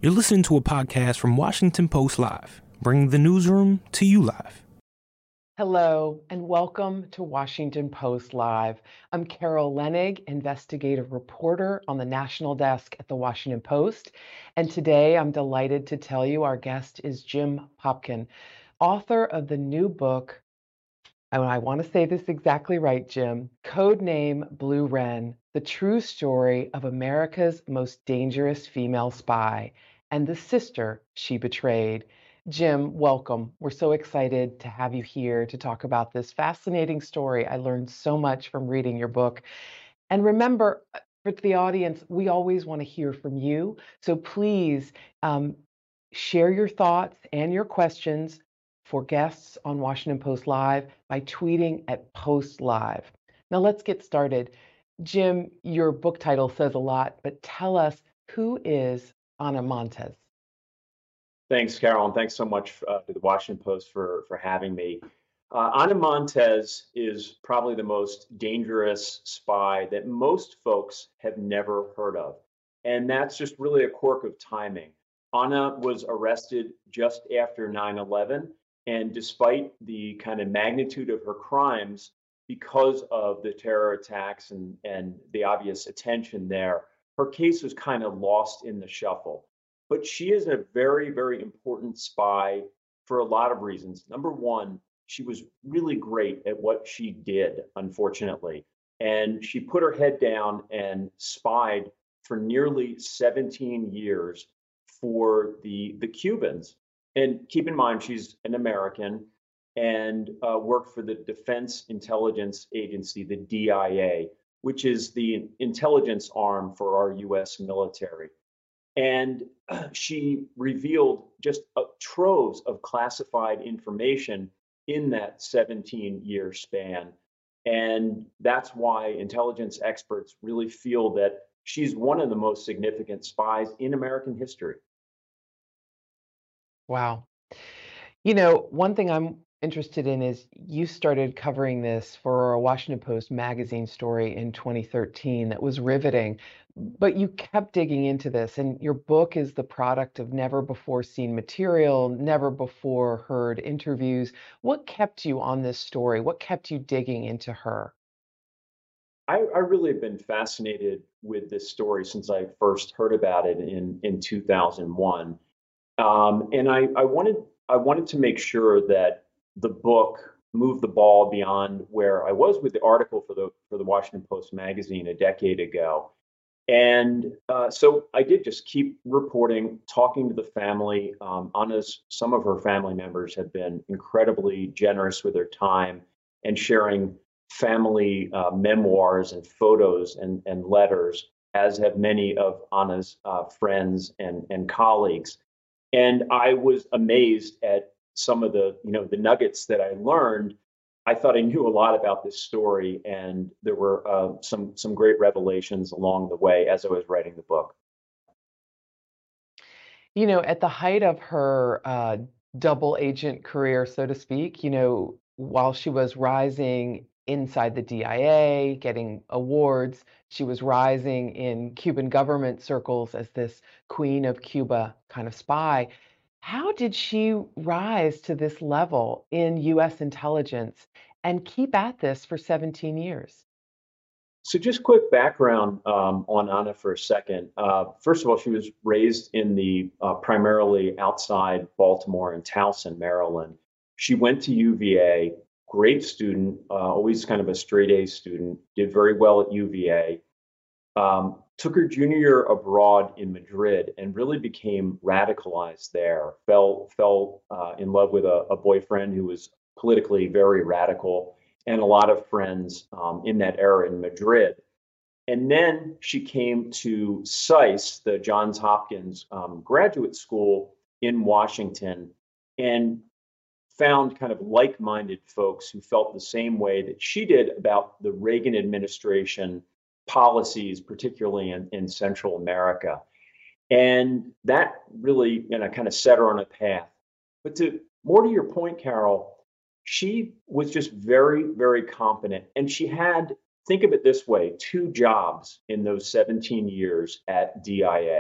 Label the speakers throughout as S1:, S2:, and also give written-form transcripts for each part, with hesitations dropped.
S1: You're listening to a podcast from Washington Post Live, bringing the newsroom to you live.
S2: Hello, and welcome to Washington Post Live. I'm Carol Lenig, investigative reporter on the national desk at the Washington Post. And today I'm delighted to tell you our guest is Jim Popkin, author of the new book, and I want to say this exactly right, Jim, Codename Blue Wren, the true story of America's most dangerous female spy and the sister she betrayed. Jim, welcome. We're so excited to have you here to talk about this fascinating story. I learned so much from reading your book. And remember, for the audience, we always want to hear from you. So please share your thoughts and your questions for guests on Washington Post Live by tweeting at Post Live. Now let's get started. Jim, your book title says a lot, but tell us, who is Ana Montes?
S3: Thanks, Carol, and thanks so much to the Washington Post for having me. Ana Montes is probably the most dangerous spy that most folks have never heard of. And that's just really a quirk of timing. Ana was arrested just after 9/11, and despite the kind of magnitude of her crimes, because of the terror attacks and the obvious attention there, her case was kind of lost in the shuffle. But she is a very, very important spy for a lot of reasons. Number one, she was really great at what she did, unfortunately. And she put her head down and spied for nearly 17 years for the Cubans. And keep in mind, she's an American and worked for the Defense Intelligence Agency, the DIA, which is the intelligence arm for our US military. And she revealed just troves of classified information in that 17-year span. And that's why intelligence experts really feel that she's one of the most significant spies in American history.
S2: Wow. You know, one thing I'm interested in is you started covering this for a Washington Post magazine story in 2013 that was riveting, but you kept digging into this, and your book is the product of never before seen material, never before heard interviews. What kept you on this story? What kept you digging into her?
S3: I really have been fascinated with this story since I first heard about it in 2001. And I wanted to make sure that the book moved the ball beyond where I was with the article for the Washington Post magazine a decade ago. And so I did just keep reporting, talking to the family. Some of her family members have been incredibly generous with their time and sharing family memoirs and photos and letters, as have many of Anna's friends and colleagues. And I was amazed at some of the nuggets that I learned. I thought I knew a lot about this story, and there were some great revelations along the way as I was writing the book.
S2: You know, at the height of her double agent career, so to speak, you know, while she was rising inside the DIA, getting awards, she was rising in Cuban government circles as this Queen of Cuba kind of spy. How did she rise to this level in US intelligence and keep at this for 17 years?
S3: So, just quick background on Anna for a second. First of all, she was raised in the primarily outside Baltimore and Towson, Maryland. She went to UVA, great student, always kind of a straight A student, did very well at UVA. Took her junior year abroad in Madrid and really became radicalized there. Fell in love with a boyfriend who was politically very radical, and a lot of friends in that era in Madrid. And then she came to SAIS, the Johns Hopkins graduate school in Washington, and found kind of like-minded folks who felt the same way that she did about the Reagan administration policies, particularly in Central America. And that really, kind of set her on a path. But more to your point, Carol, she was just very, very competent. And she had, think of it this way, two jobs in those 17 years at DIA.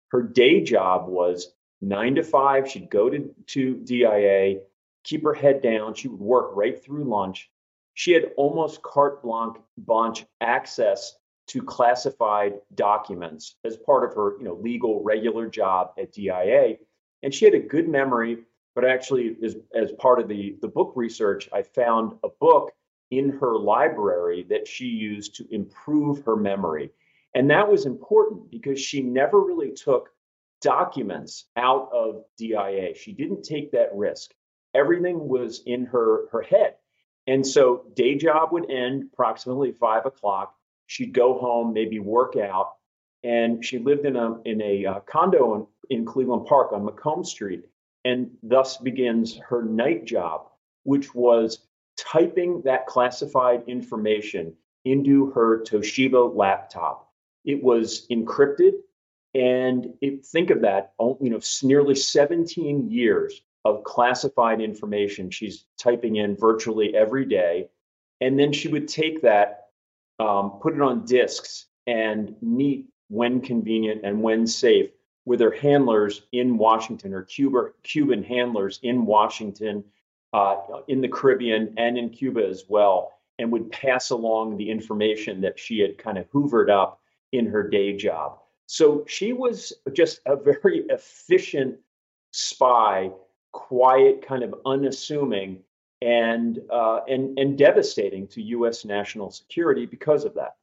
S3: Her day job was 9 to 5. She'd go to DIA, keep her head down. She would work right through lunch. She had almost carte blanche access to classified documents as part of her, legal regular job at DIA. And she had a good memory, but actually, as part of the book research, I found a book in her library that she used to improve her memory. And that was important because she never really took documents out of DIA. She didn't take that risk. Everything was in her head. And so day job would end approximately 5 o'clock. She'd go home, maybe work out, and she lived in a condo in Cleveland Park on Macomb Street. And thus begins her night job, which was typing that classified information into her Toshiba laptop. It was encrypted, and think of that, nearly 17 years of classified information she's typing in virtually every day. And then she would take that, put it on disks, and meet when convenient and when safe with her handlers in Washington, or Cuban handlers in Washington, in the Caribbean, and in Cuba as well, and would pass along the information that she had kind of hoovered up in her day job. So she was just a very efficient spy, quiet, kind of unassuming, and devastating to U.S. national security because of that.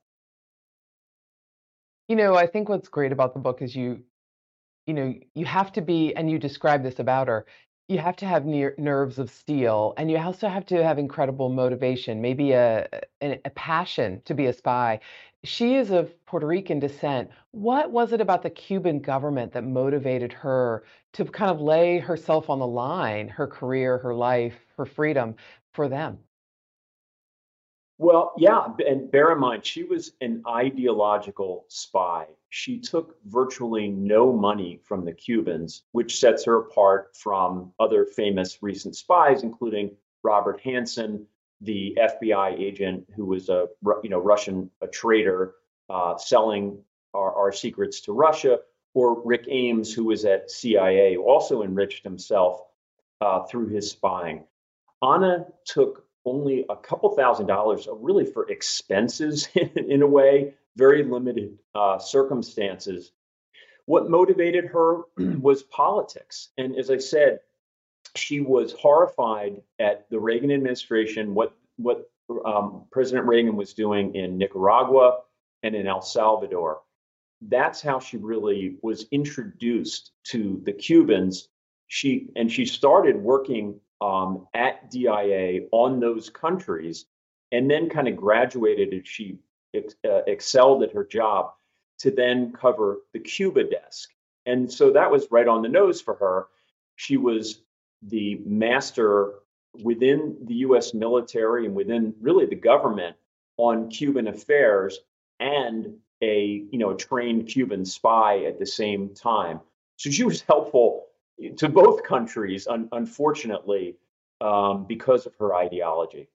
S2: I think what's great about the book is you have to be, and you describe this about her, you have to have nerves of steel, and you also have to have incredible motivation, maybe a passion to be a spy. She is of Puerto Rican descent. What was it about the Cuban government that motivated her to kind of lay herself on the line, her career, her life, her freedom for them?
S3: Well, yeah, and bear in mind, she was an ideological spy. She took virtually no money from the Cubans, which sets her apart from other famous recent spies, including Robert Hanssen, the FBI agent who was a Russian traitor, selling our secrets to Russia, or Rick Ames, who was at CIA, who also enriched himself through his spying. Anna took only a couple $1,000s, really for expenses in a way, very limited circumstances. What motivated her was politics. And as I said, she was horrified at the Reagan administration, what President Reagan was doing in Nicaragua and in El Salvador. That's how she really was introduced to the Cubans. She started working at DIA on those countries, and then kind of graduated, and she excelled at her job to then cover the Cuba desk. And so that was right on the nose for her. She was the master within the U.S. military and within really the government on Cuban affairs, and a trained Cuban spy at the same time. So she was helpful to both countries, unfortunately, because of her ideology.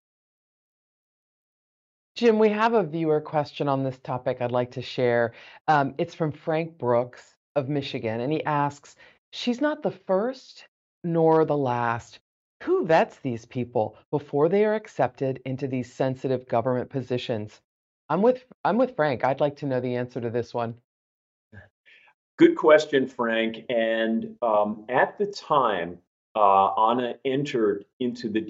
S2: Jim, we have a viewer question on this topic I'd like to share. It's from Frank Brooks of Michigan, and he asks, she's not the first nor the last. Who vets these people before they are accepted into these sensitive government positions? I'm with Frank. I'd like to know the answer to this one.
S3: Good question, Frank. And at the time Anna entered into the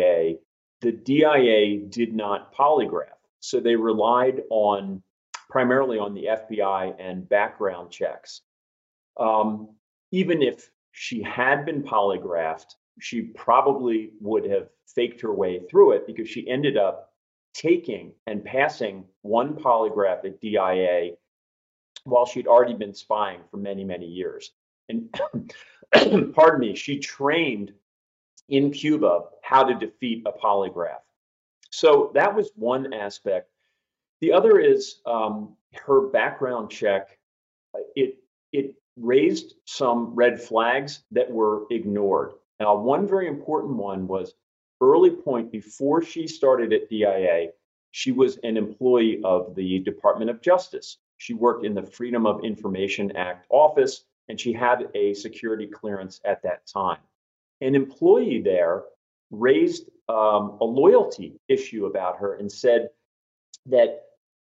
S3: DIA did not polygraph. So they relied primarily on the FBI and background checks. Even if she had been polygraphed, she probably would have faked her way through it, because she ended up taking and passing one polygraph at DIA while she'd already been spying for many, many years. And pardon me, she trained in Cuba how to defeat a polygraph. So that was one aspect. The other is her background check. It raised some red flags that were ignored. Now, one very important one was early point before she started at DIA, she was an employee of the Department of Justice. She worked in the Freedom of Information Act office, and she had a security clearance at that time. An employee there raised a loyalty issue about her and said that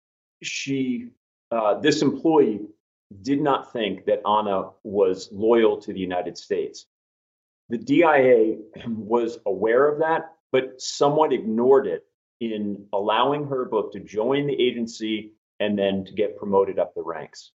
S3: this employee did not think that Anna was loyal to the United States. The DIA was aware of that, but somewhat ignored it in allowing her both to join the agency and then to get promoted up the ranks.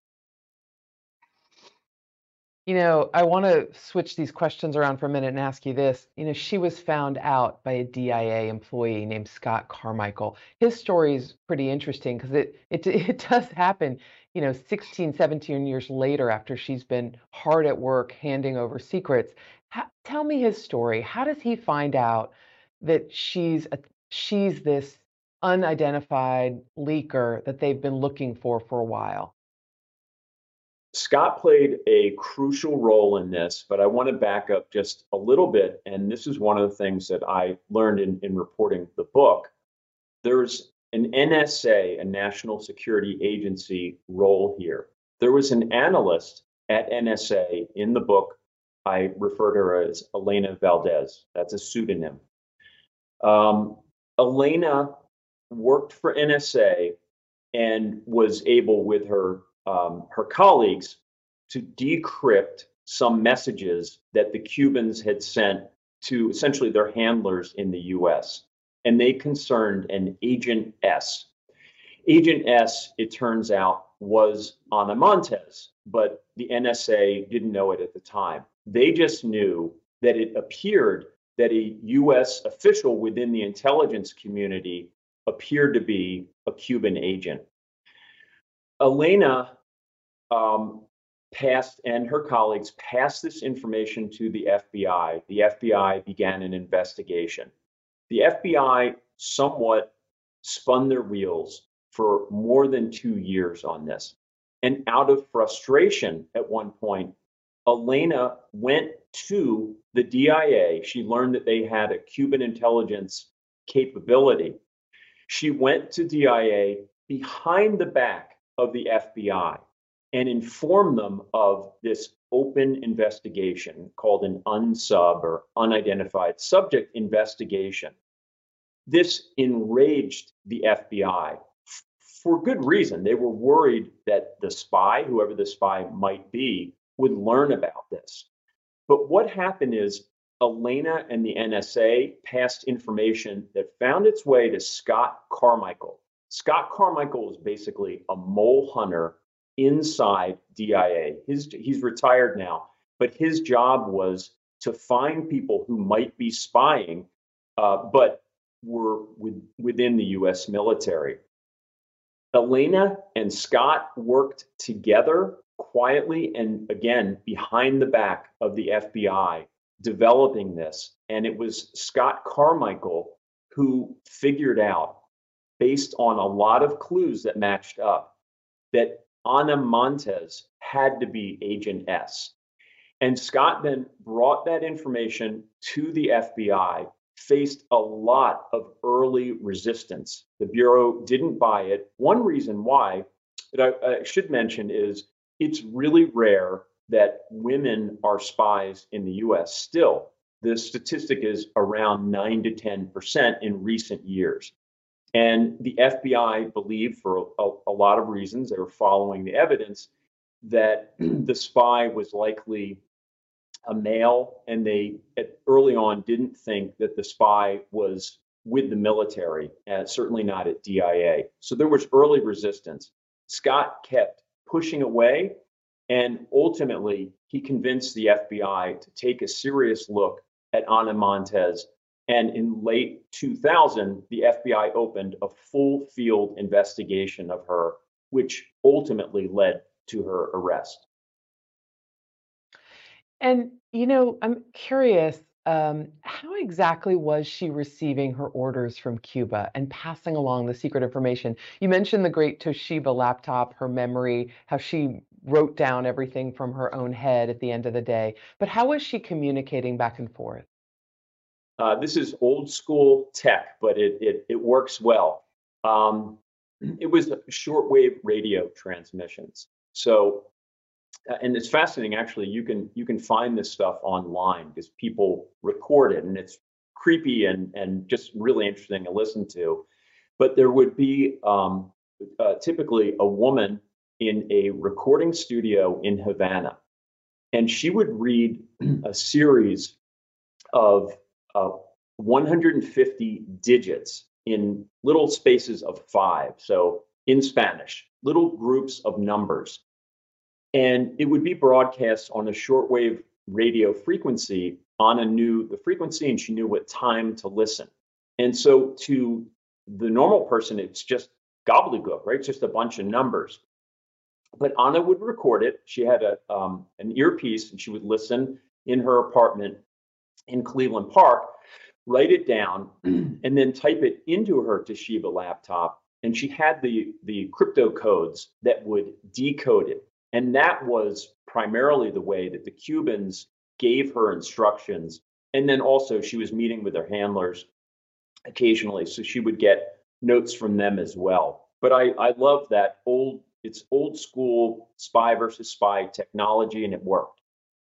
S2: I want to switch these questions around for a minute and ask you this. She was found out by a DIA employee named Scott Carmichael. His story is pretty interesting because it does happen, 16, 17 years later after she's been hard at work handing over secrets. Tell me his story. How does he find out that she's this unidentified leaker that they've been looking for a while?
S3: Scott played a crucial role in this, but I want to back up just a little bit. And this is one of the things that I learned in reporting the book. There's an NSA, a National Security Agency role here. There was an analyst at NSA in the book. I refer to her as Elena Valdez. That's a pseudonym. Elena worked for NSA and was able, with her colleagues, to decrypt some messages that the Cubans had sent to essentially their handlers in the US. And they concerned an Agent S. Agent S, it turns out, was Ana Montes, but the NSA didn't know it at the time. They just knew that it appeared that a US official within the intelligence community appeared to be a Cuban agent. Elena and her colleagues passed this information to the FBI. The FBI began an investigation. The FBI somewhat spun their wheels for more than 2 years on this. And out of frustration at one point, Elena went to the DIA. She learned that they had a Cuban intelligence capability. She went to DIA behind the back of the FBI and informed them of this open investigation called an UNSUB, or unidentified subject investigation. This enraged the FBI for good reason. They were worried that the spy, whoever the spy might be, would learn about this. But what happened is Elena and the NSA passed information that found its way to Scott Carmichael. Scott Carmichael was basically a mole hunter inside DIA. He's retired now, but his job was to find people who might be spying, but were within the US military. Elena and Scott worked together quietly and, again, behind the back of the FBI, developing this. And it was Scott Carmichael who figured out, based on a lot of clues that matched up, that Ana Montes had to be Agent S. And Scott then brought that information to the FBI, faced a lot of early resistance. The Bureau didn't buy it. One reason why, that I should mention, is it's really rare that women are spies in the US still. The statistic is around 9 to 10% in recent years. And the FBI believed, for a lot of reasons, they were following the evidence, that the spy was likely a male, and they early on didn't think that the spy was with the military, certainly not at DIA. So there was early resistance. Scott kept pushing away, and ultimately he convinced the FBI to take a serious look at Ana Montes. And in late 2000, the FBI opened a full field investigation of her, which ultimately led to her arrest.
S2: And, I'm curious, how exactly was she receiving her orders from Cuba and passing along the secret information? You mentioned the great Toshiba laptop, her memory, how she wrote down everything from her own head at the end of the day. But how was she communicating back and forth?
S3: This is old school tech, but it works well. It was shortwave radio transmissions. So and it's fascinating, actually. You can find this stuff online because people record it, and it's creepy and just really interesting to listen to. But there would be typically a woman in a recording studio in Havana, and she would read a series of 150 digits in little spaces of five. So in Spanish, little groups of numbers. And it would be broadcast on a shortwave radio frequency. Anna knew the frequency and she knew what time to listen. And so to the normal person, it's just gobbledygook, right? It's just a bunch of numbers. But Anna would record it. She had an earpiece and she would listen in her apartment in Cleveland Park, write it down, and then type it into her Toshiba laptop. And she had the crypto codes that would decode it. And that was primarily the way that the Cubans gave her instructions. And then also she was meeting with their handlers occasionally, so she would get notes from them as well. But I love that it's old school spy versus spy technology, and it worked.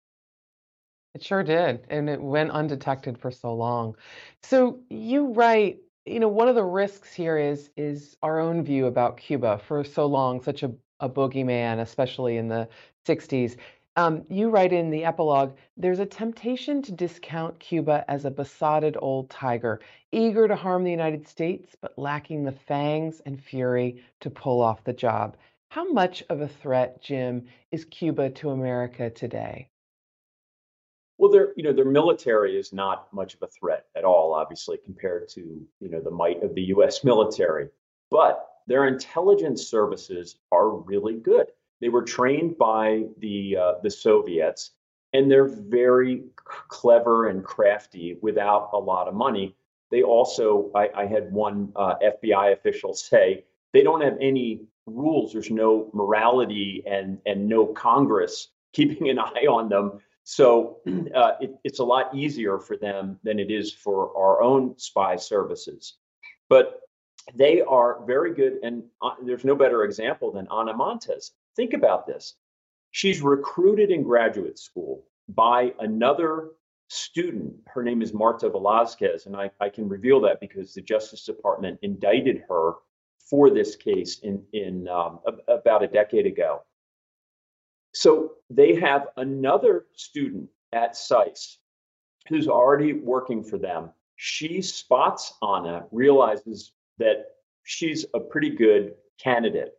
S2: It sure did, and it went undetected for so long. So you write, one of the risks here is our own view about Cuba for so long, such a boogeyman, especially in the 60s. You write in the epilogue, there's a temptation to discount Cuba as a besotted old tiger, eager to harm the United States, but lacking the fangs and fury to pull off the job. How much of a threat, Jim, is Cuba to America today?
S3: Well, their military is not much of a threat at all, obviously, compared to, the might of the U.S. military. But their intelligence services are really good. They were trained by the Soviets, and they're very clever and crafty without a lot of money. They also, I had one FBI official say, they don't have any rules. There's no morality and no Congress keeping an eye on them. So it's a lot easier for them than it is for our own spy services. But they are very good. And there's no better example than Ana Montes. Think about this. She's recruited in graduate school by another student. Her name is Marta Velazquez. And I can reveal that because the Justice Department indicted her for this case in about a decade ago. So they have another student at SAIS who's already working for them. She spots Anna, realizes that she's a pretty good candidate.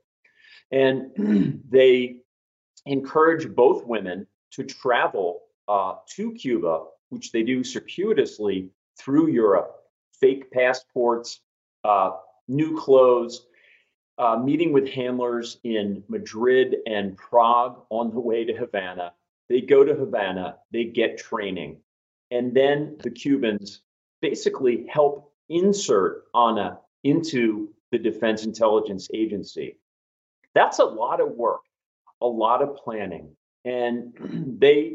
S3: And they encourage both women to travel to Cuba, which they do circuitously through Europe, fake passports, new clothes, meeting with handlers in Madrid and Prague on the way to Havana. They go to Havana, they get training, and then the Cubans basically help insert Anna into the Defense Intelligence Agency. That's a lot of work, a lot of planning, and they're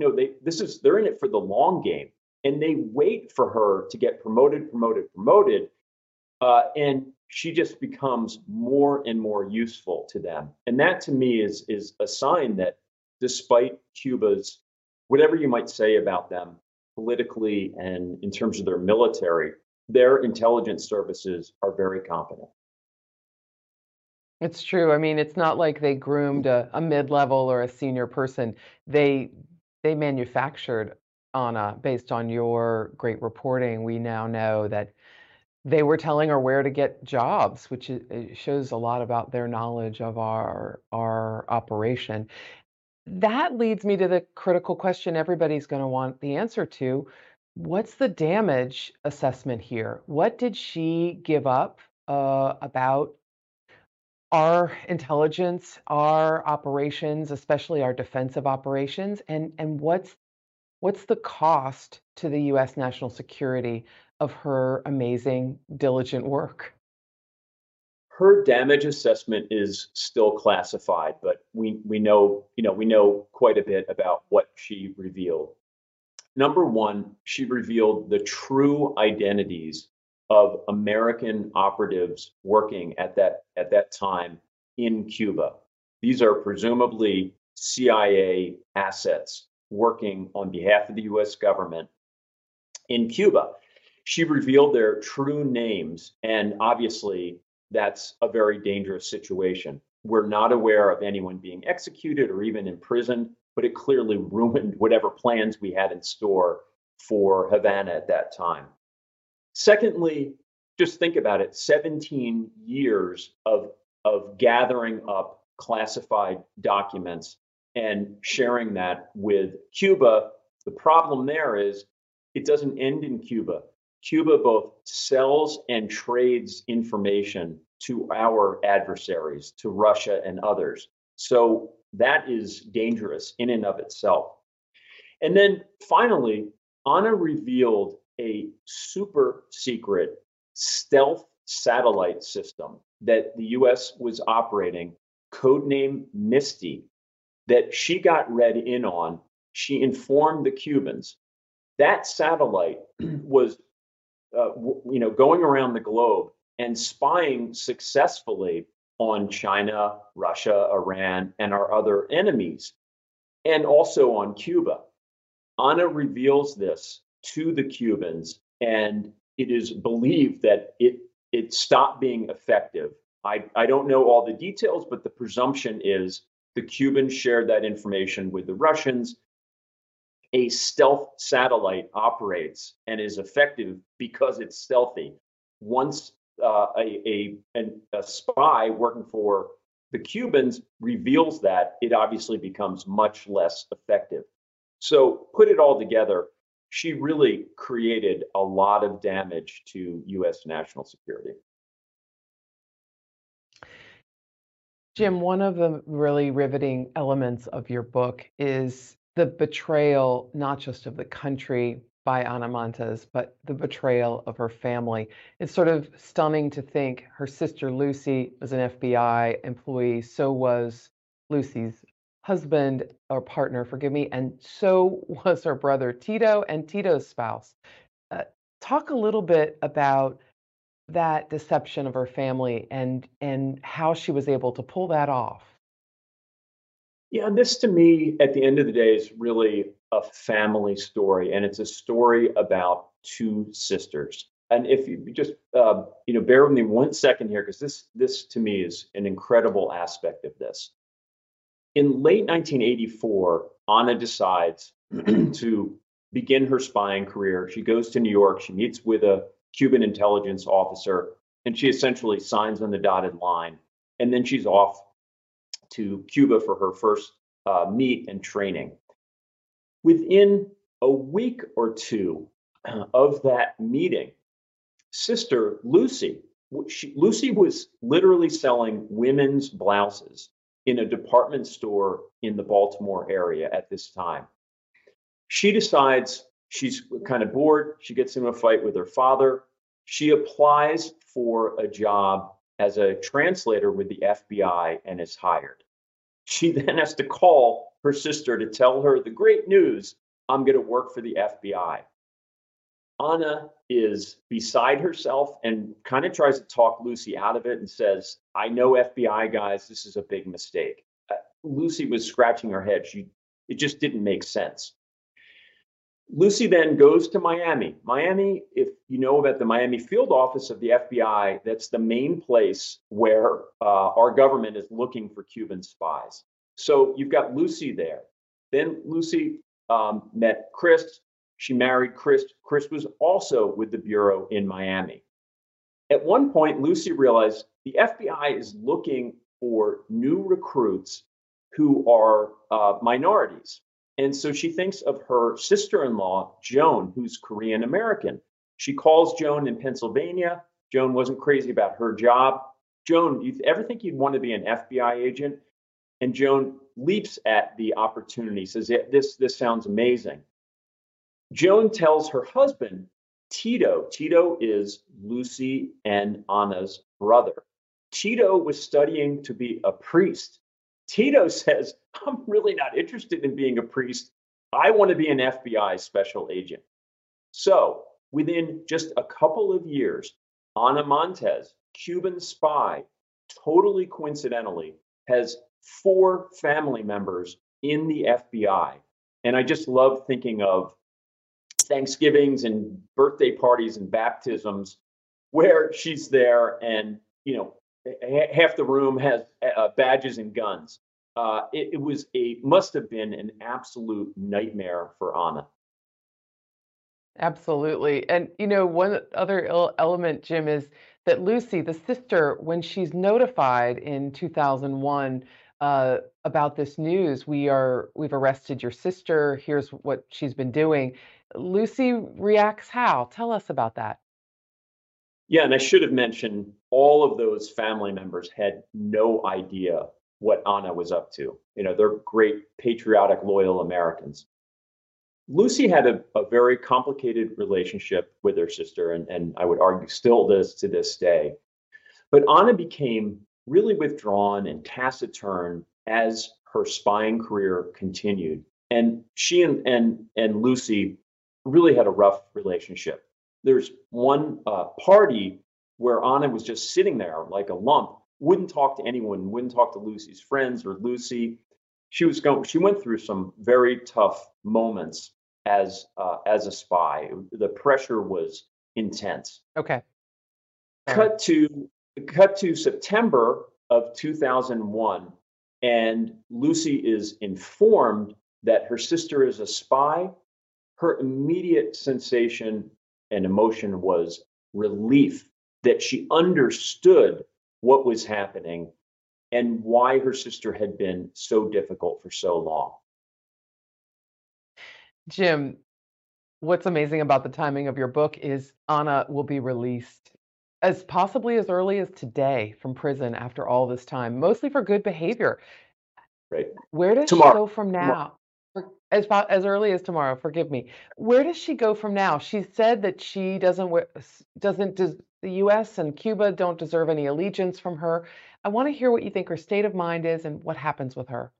S3: in it for the long game, and they wait for her to get promoted, and she just becomes more and more useful to them. And that to me is a sign that despite Cuba's, whatever you might say about them politically and in terms of their military, their intelligence services are very competent.
S2: It's true. I mean, it's not like they groomed a mid-level or a senior person. They manufactured Anna based on your great reporting. We now know that they were telling her where to get jobs, which it shows a lot about their knowledge of our operation. That leads me to the critical question everybody's going to want the answer to. What's the damage assessment here? What did she give up about our intelligence, our operations, especially our defensive operations, and what's the cost to the U.S. national security of her amazing, diligent work?
S3: Her damage assessment is still classified, but we know quite a bit about what she revealed. Number one, she revealed the true identities of American operatives working at that time in Cuba. These are presumably CIA assets working on behalf of the US government in Cuba. She revealed their true names, and obviously, that's a very dangerous situation. We're not aware of anyone being executed or even imprisoned, but it clearly ruined whatever plans we had in store for Havana at that time. Secondly, just think about it, 17 years of gathering up classified documents and sharing that with Cuba. The problem there is it doesn't end in Cuba. Cuba both sells and trades information to our adversaries, to Russia and others. So that is dangerous in and of itself. And then finally, Anna revealed a super secret stealth satellite system that the US was operating, codename Misty, that she got read in on. She informed the Cubans. That satellite was going around the globe and spying successfully on China, Russia, Iran, and our other enemies, and also on Cuba. Anna reveals this to the Cubans, and it is believed that it stopped being effective. I don't know all the details, but the presumption is the Cubans shared that information with the Russians. A stealth satellite operates and is effective because it's stealthy. Once a spy working for the Cubans reveals that, it obviously becomes much less effective. So put it all together, she really created a lot of damage to U.S. national security.
S2: Jim, one of the really riveting elements of your book is the betrayal, not just of the country by Ana Montes, but the betrayal of her family. It's sort of stunning to think her sister Lucy was an FBI employee, so was Lucy's husband or partner, forgive me, and so was her brother Tito and Tito's spouse. Talk a little bit about that deception of her family and how she was able to pull that off.
S3: Yeah, this to me, at the end of the day, is really a family story, and it's a story about two sisters. And if you just bear with me 1 second here, because this to me is an incredible aspect of this. In late 1984, Anna decides to begin her spying career. She goes to New York. She meets with a Cuban intelligence officer, and she essentially signs on the dotted line. And then she's off to Cuba for her first meet and training. Within a week or two of that meeting, sister Lucy was literally selling women's blouses in a department store in the Baltimore area at this time. She decides she's kind of bored. She gets into a fight with her father. She applies for a job as a translator with the FBI and is hired. She then has to call her sister to tell her the great news: I'm going to work for the FBI. Anna is beside herself and kind of tries to talk Lucy out of it and says, I know FBI guys, this is a big mistake. Lucy was scratching her head. It just didn't make sense. Lucy then goes to Miami. Miami, if you know about the Miami field office of the FBI, that's the main place where our government is looking for Cuban spies. So you've got Lucy there. Then Lucy met Chris. She married Chris. Chris was also with the Bureau in Miami. At one point, Lucy realized the FBI is looking for new recruits who are minorities. And so she thinks of her sister-in-law, Joan, who's Korean American. She calls Joan in Pennsylvania. Joan wasn't crazy about her job. Joan, you ever think you'd want to be an FBI agent? And Joan leaps at the opportunity, says, this sounds amazing. Joan tells her husband, Tito. Tito is Lucy and Anna's brother. Tito was studying to be a priest. Tito says, I'm really not interested in being a priest. I want to be an FBI special agent. So within just a couple of years, Ana Montes, Cuban spy, totally coincidentally, has 4 family members in the FBI. And I just love thinking of Thanksgivings and birthday parties and baptisms where she's there and, half the room has badges and guns. It must have been an absolute nightmare for Anna.
S2: Absolutely. And, one other element, Jim, is that Lucy, the sister, when she's notified in 2001 about this news, we've arrested your sister, here's what she's been doing. Lucy reacts how? Tell us about that.
S3: Yeah, and I should have mentioned all of those family members had no idea what Anna was up to. They're great, patriotic, loyal Americans. Lucy had a very complicated relationship with her sister, and I would argue still does to this day. But Anna became really withdrawn and taciturn as her spying career continued. And she and Lucy really had a rough relationship. There's one party where Anna was just sitting there like a lump, wouldn't talk to anyone, wouldn't talk to Lucy's friends or Lucy. She went through some very tough moments as a spy. The pressure was intense.
S2: Okay.
S3: Cut to September of 2001, and Lucy is informed that her sister is a spy. Her immediate sensation and emotion was relief that she understood what was happening and why her sister had been so difficult for so long.
S2: Jim, what's amazing about the timing of your book is Anna will be released possibly as early as today from prison after all this time, mostly for good behavior.
S3: Right.
S2: Where does
S3: Tomorrow.
S2: she go from now? As early as tomorrow, forgive me. Where does she go from now? She said that she the U.S. and Cuba don't deserve any allegiance from her. I want to hear what you think her state of mind is and what happens with her.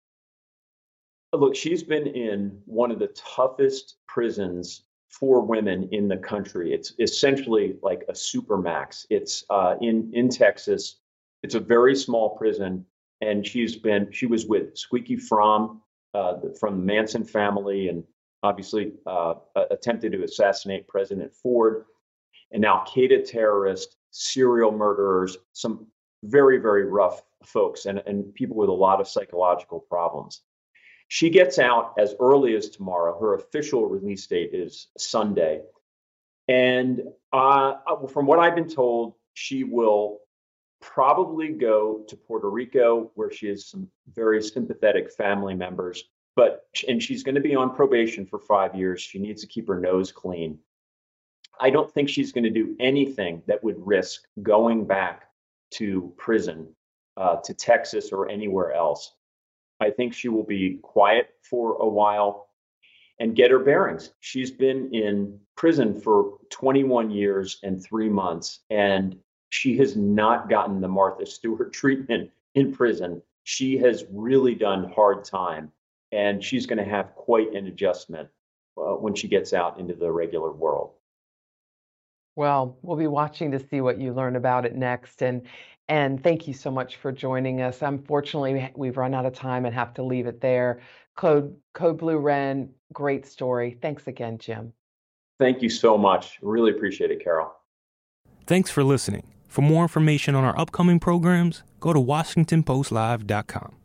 S3: Look, she's been in one of the toughest prisons for women in the country. It's essentially like a supermax. It's in Texas. It's a very small prison, and she was with Squeaky Fromm from the Manson family, and obviously attempted to assassinate President Ford, an Al-Qaeda terrorist, serial murderers, some very, very rough folks, and people with a lot of psychological problems. She gets out as early as tomorrow. Her official release date is Sunday. And from what I've been told, she will probably go to Puerto Rico, where she has some very sympathetic family members. And she's going to be on probation for 5 years. She needs to keep her nose clean. I don't think she's going to do anything that would risk going back to prison, to Texas or anywhere else. I think she will be quiet for a while and get her bearings. She's been in prison for 21 years and 3 months, and she has not gotten the Martha Stewart treatment in prison. She has really done hard time, and she's going to have quite an adjustment when she gets out into the regular world.
S2: Well, we'll be watching to see what you learn about it next. And thank you so much for joining us. Unfortunately, we've run out of time and have to leave it there. Code Blue Wren, great story. Thanks again, Jim.
S3: Thank you so much. Really appreciate it, Carol.
S1: Thanks for listening. For more information on our upcoming programs, go to WashingtonPostLive.com.